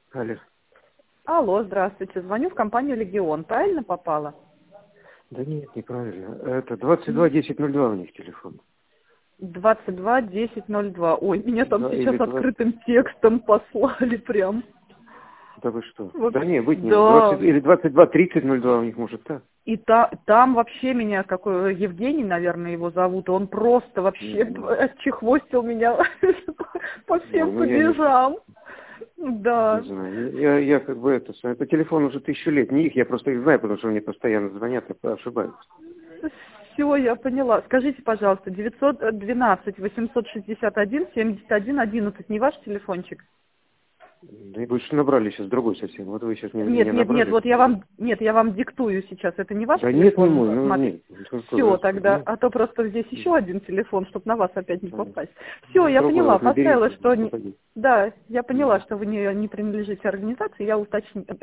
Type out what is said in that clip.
Алло. Алло, здравствуйте. Звоню в компанию «Легион». Правильно попала? Да нет, неправильно. Это 22 10 02 у них телефон. 22 10 02. Ой, меня там Да, или сейчас 20. открытым текстом послали прям. Да вы что? Да Вообще, не, быть не может. 20, да. или 22 30 02 у них может, так? И там вообще меня, какой Евгений, наверное, его зовут, он просто вообще Ну, отчехвостил меня по всем ну, я не падежам. не Да. знаю. Я как бы это телефон уже 1000 лет, не их, я просто их знаю, потому что мне постоянно звонят и ошибаются. Все, я поняла. Скажите, пожалуйста, 912 861 71 11 не ваш телефончик? Да и вы что набрали сейчас другой совсем. Вот вы сейчас меня Нет, набрали. вот я вам диктую сейчас. Это не ваш Да нет, не мой, телефон, ну смотри. нет. Какой Все, вы, тогда, нет. а то просто здесь еще один телефон, чтобы на вас опять не Понятно. попасть. Все, Ну, я другой поняла, вот поставила, наберите, что... попадите. Да, я поняла, Мгм. что вы не принадлежите организации, я